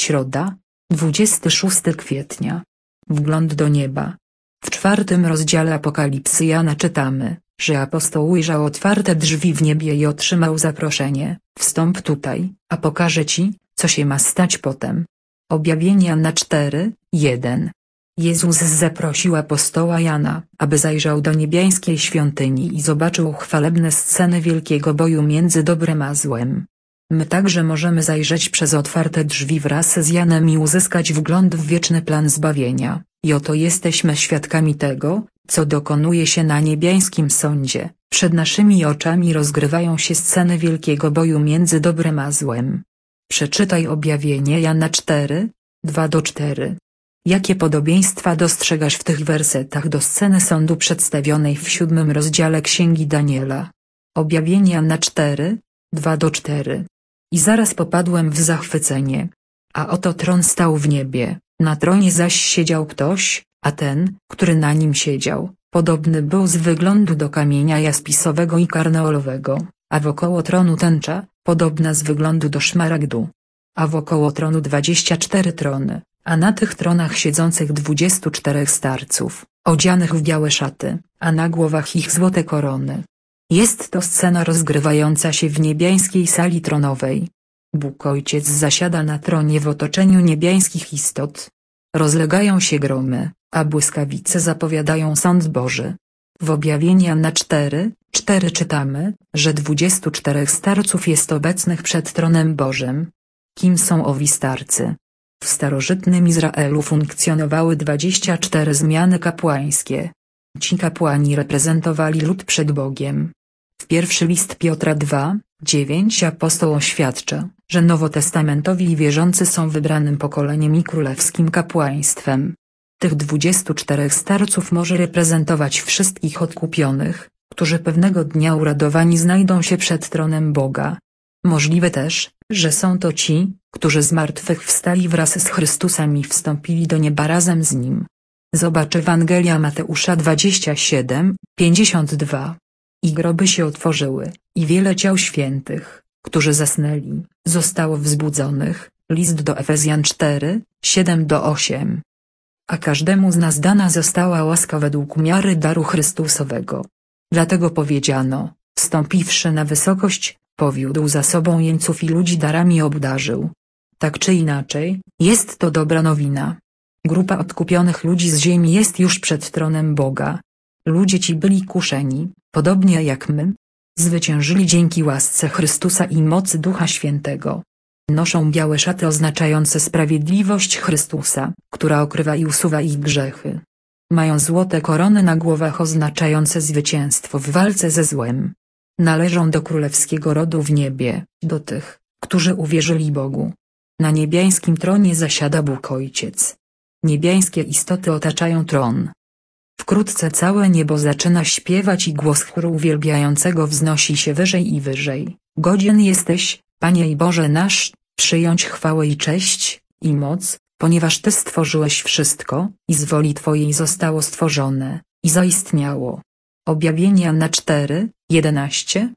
Środa, 26 kwietnia. Wgląd do nieba. W 4. rozdziale Apokalipsy Jana czytamy, że apostoł ujrzał otwarte drzwi w niebie i otrzymał zaproszenie: wstąp tutaj, a pokażę ci, co się ma stać potem. Objawienie Jana 4:1. Jezus zaprosił apostoła Jana, aby zajrzał do niebiańskiej świątyni i zobaczył chwalebne sceny wielkiego boju między dobrem a złem. My także możemy zajrzeć przez otwarte drzwi wraz z Janem i uzyskać wgląd w wieczny plan zbawienia, i oto jesteśmy świadkami tego, co dokonuje się na niebiańskim sądzie. Przed naszymi oczami rozgrywają się sceny wielkiego boju między dobrem a złem. Przeczytaj objawienie Jana 4:2-4. Jakie podobieństwa dostrzegasz w tych wersetach do sceny sądu przedstawionej w 7. rozdziale Księgi Daniela? Objawienie Jana 4:2-4. I zaraz popadłem w zachwycenie. A oto tron stał w niebie, na tronie zaś siedział ktoś, a ten, który na nim siedział, podobny był z wyglądu do kamienia jaspisowego i karneolowego, a wokoło tronu tęcza, podobna z wyglądu do szmaragdu. A wokoło tronu 24 trony, a na tych tronach siedzących 24 starców, odzianych w białe szaty, a na głowach ich złote korony. Jest to scena rozgrywająca się w niebiańskiej sali tronowej. Bóg Ojciec zasiada na tronie w otoczeniu niebiańskich istot. Rozlegają się gromy, a błyskawice zapowiadają sąd Boży. W objawieniu Jana 4:4 czytamy, że 24 starców jest obecnych przed tronem Bożym. Kim są owi starcy? W starożytnym Izraelu funkcjonowały 24 zmiany kapłańskie. Ci kapłani reprezentowali lud przed Bogiem. W 1 list Piotra 2:9 apostoł oświadcza, że nowotestamentowi wierzący są wybranym pokoleniem i królewskim kapłaństwem. Tych 24 starców może reprezentować wszystkich odkupionych, którzy pewnego dnia uradowani znajdą się przed tronem Boga. Możliwe też, że są to ci, którzy z martwych wstali wraz z Chrystusem i wstąpili do nieba razem z Nim. Zobacz Ewangelia Mateusza 27:52. I groby się otworzyły, i wiele ciał świętych, którzy zasnęli, zostało wzbudzonych. List do Efezjan 4:7-8. A każdemu z nas dana została łaska według miary daru Chrystusowego. Dlatego powiedziano, wstąpiwszy na wysokość, powiódł za sobą jeńców i ludzi darami obdarzył. Tak czy inaczej, jest to dobra nowina. Grupa odkupionych ludzi z ziemi jest już przed tronem Boga. Ludzie ci byli kuszeni, podobnie jak my. Zwyciężyli dzięki łasce Chrystusa i mocy Ducha Świętego. Noszą białe szaty oznaczające sprawiedliwość Chrystusa, która okrywa i usuwa ich grzechy. Mają złote korony na głowach oznaczające zwycięstwo w walce ze złem. Należą do królewskiego rodu w niebie, do tych, którzy uwierzyli Bogu. Na niebiańskim tronie zasiada Bóg Ojciec. Niebiańskie istoty otaczają tron. Wkrótce całe niebo zaczyna śpiewać i głos chóru uwielbiającego wznosi się wyżej i wyżej. Godzien jesteś, Panie i Boże nasz, przyjąć chwałę i cześć, i moc, ponieważ Ty stworzyłeś wszystko, i z woli Twojej zostało stworzone, i zaistniało. Objawienie Jana 4:11.